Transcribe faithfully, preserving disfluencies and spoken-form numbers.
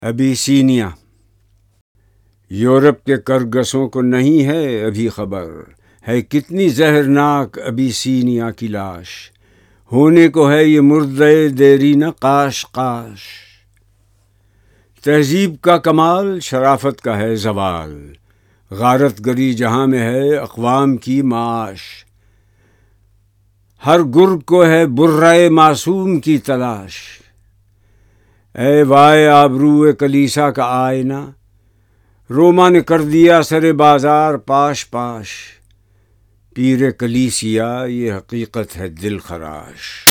Abyssinia. Europe के करगसों को नहीं है अभी खबर, है कितनी जहरनाक अबीसीनिया की लाश। होने को है ये मुर्दे देरी न काश काश। तहजीब का कमाल शराफत का है जवाल, गारत गरी जहां में है अक़वाम की माश। हर गुर्ग को है बुर्राए मासूम की तलाश। ए वाए आबरूए कलीसा का आईना, रोमा ने कर दिया सरे बाजार पाश पाश। पीरे कलीसिया ये हकीकत है दिल खराश।